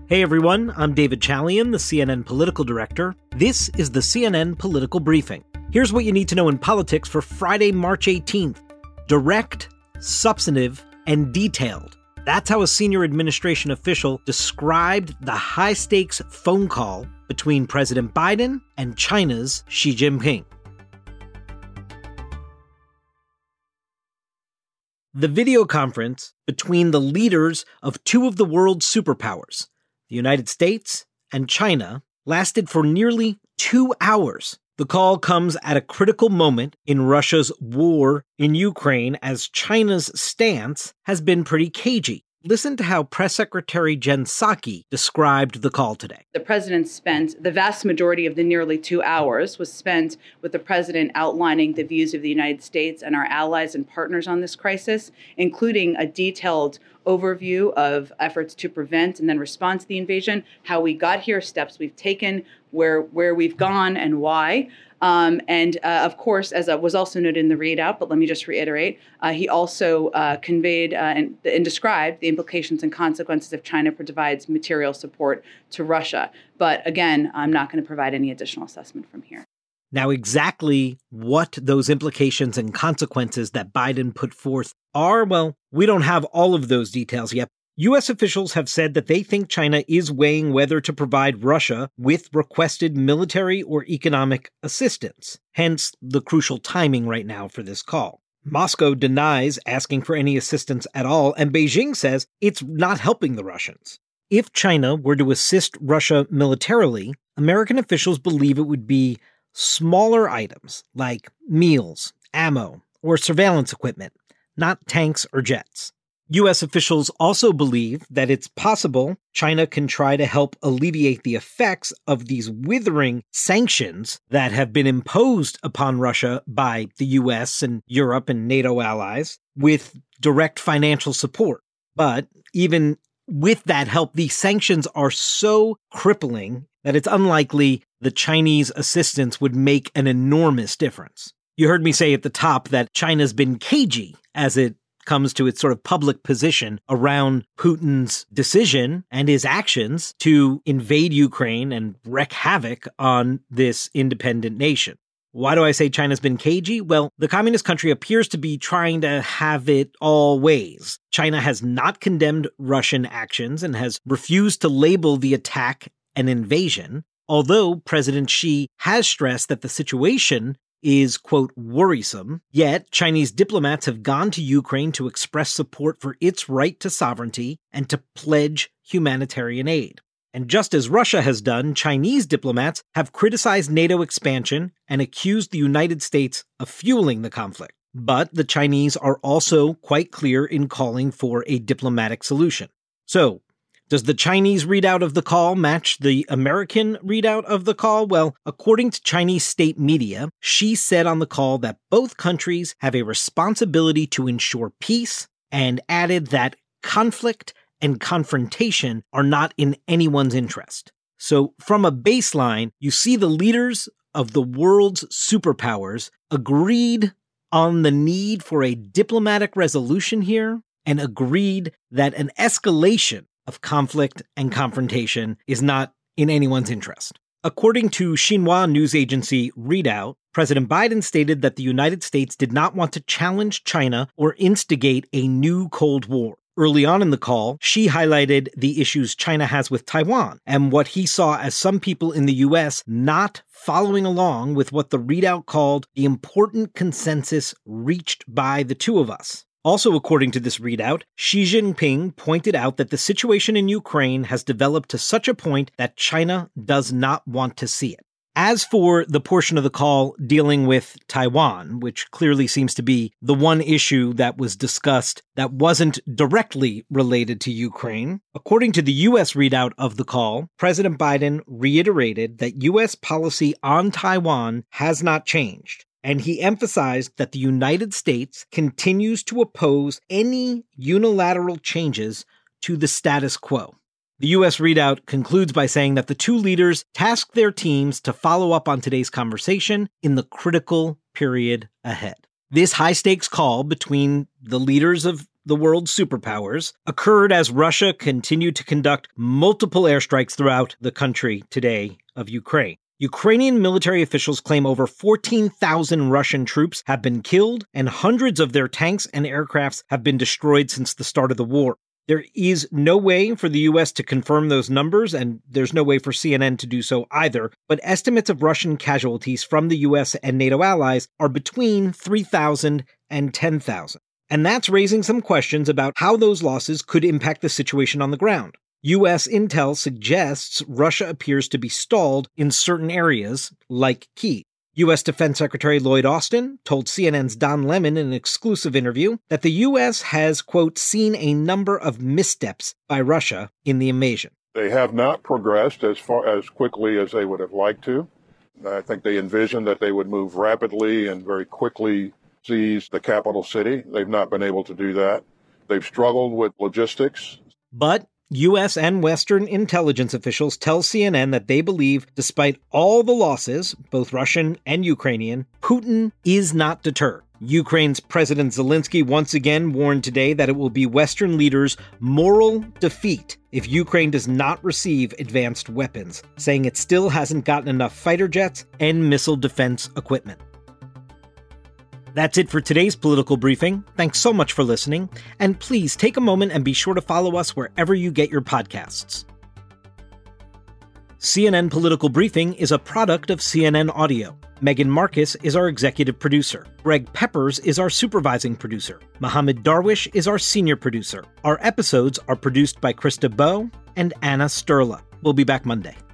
Hey everyone, I'm David Chalian, the CNN political director. This is the CNN Political Briefing. Here's what you need to know in politics for Friday, March 18th. Direct, substantive, and detailed. That's how a senior administration official described the high-stakes phone call between President Biden and China's Xi Jinping. The video conference between the leaders of two of the world's superpowers, the United States and China, lasted for nearly 2 hours. The call comes at a critical moment in Russia's war in Ukraine, as China's stance has been pretty cagey. Listen to how Press Secretary Jen Psaki described the call today. The president spent the vast majority of the nearly 2 hours was spent with the president outlining the views of the United States and our allies and partners on this crisis, including a detailed overview of efforts to prevent and then respond to the invasion, how we got here, steps we've taken, where we've gone and why. Of course, as was also noted in the readout, but let me just reiterate, he also conveyed and described the implications and consequences if China provides material support to Russia. But again, I'm not going to provide any additional assessment from here. Now, exactly what those implications and consequences that Biden put forth are, well, we don't have all of those details yet. U.S. officials have said that they think China is weighing whether to provide Russia with requested military or economic assistance, hence the crucial timing right now for this call. Moscow denies asking for any assistance at all, and Beijing says it's not helping the Russians. If China were to assist Russia militarily, American officials believe it would be smaller items like meals, ammo, or surveillance equipment, not tanks or jets. U.S. officials also believe that it's possible China can try to help alleviate the effects of these withering sanctions that have been imposed upon Russia by the U.S. and Europe and NATO allies with direct financial support. But even with that help, these sanctions are so crippling that it's unlikely the Chinese assistance would make an enormous difference. You heard me say at the top that China's been cagey as it comes to its sort of public position around Putin's decision and his actions to invade Ukraine and wreak havoc on this independent nation. Why do I say China's been cagey? Well, the communist country appears to be trying to have it all ways. China has not condemned Russian actions and has refused to label the attack an invasion, although President Xi has stressed that the situation is, quote, worrisome, yet Chinese diplomats have gone to Ukraine to express support for its right to sovereignty and to pledge humanitarian aid. And just as Russia has done, Chinese diplomats have criticized NATO expansion and accused the United States of fueling the conflict. But the Chinese are also quite clear in calling for a diplomatic solution. So, does the Chinese readout of the call match the American readout of the call? Well, according to Chinese state media, Xi said on the call that both countries have a responsibility to ensure peace and added that conflict and confrontation are not in anyone's interest. So from a baseline, you see the leaders of the world's superpowers agreed on the need for a diplomatic resolution here and agreed that an escalation of conflict and confrontation is not in anyone's interest. According to Xinhua news agency Readout, President Biden stated that the United States did not want to challenge China or instigate a new Cold War. Early on in the call, Xi highlighted the issues China has with Taiwan and what he saw as some people in the U.S. not following along with what the readout called the important consensus reached by the two of us. Also, according to this readout, Xi Jinping pointed out that the situation in Ukraine has developed to such a point that China does not want to see it. As for the portion of the call dealing with Taiwan, which clearly seems to be the one issue that was discussed that wasn't directly related to Ukraine, according to the U.S. readout of the call, President Biden reiterated that U.S. policy on Taiwan has not changed. And he emphasized that the United States continues to oppose any unilateral changes to the status quo. The U.S. readout concludes by saying that the two leaders tasked their teams to follow up on today's conversation in the critical period ahead. This high-stakes call between the leaders of the world's superpowers, occurred as Russia continued to conduct multiple airstrikes throughout the country today of Ukraine. Ukrainian military officials claim over 14,000 Russian troops have been killed and hundreds of their tanks and aircrafts have been destroyed since the start of the war. There is no way for the U.S. to confirm those numbers, and there's no way for CNN to do so either, but estimates of Russian casualties from the U.S. and NATO allies are between 3,000 and 10,000. And that's raising some questions about how those losses could impact the situation on the ground. U.S. intel suggests Russia appears to be stalled in certain areas, like Kyiv. U.S. Defense Secretary Lloyd Austin told CNN's Don Lemon in an exclusive interview that the U.S. has, quote, seen a number of missteps by Russia in the invasion. They have not progressed as quickly as they would have liked to. I think they envisioned that they would move rapidly and very quickly seize the capital city. They've not been able to do that. They've struggled with logistics. But U.S. and Western intelligence officials tell CNN that they believe, despite all the losses, both Russian and Ukrainian, Putin is not deterred. Ukraine's President Zelensky once again warned today that it will be Western leaders' moral defeat if Ukraine does not receive advanced weapons, saying it still hasn't gotten enough fighter jets and missile defense equipment. That's it for today's political briefing. Thanks so much for listening, and please take a moment and be sure to follow us wherever you get your podcasts. CNN Political Briefing is a product of CNN Audio. Megan Marcus is our executive producer. Greg Peppers is our supervising producer. Mohammed Darwish is our senior producer. Our episodes are produced by Krista Bowe and Anna Sterla. We'll be back Monday.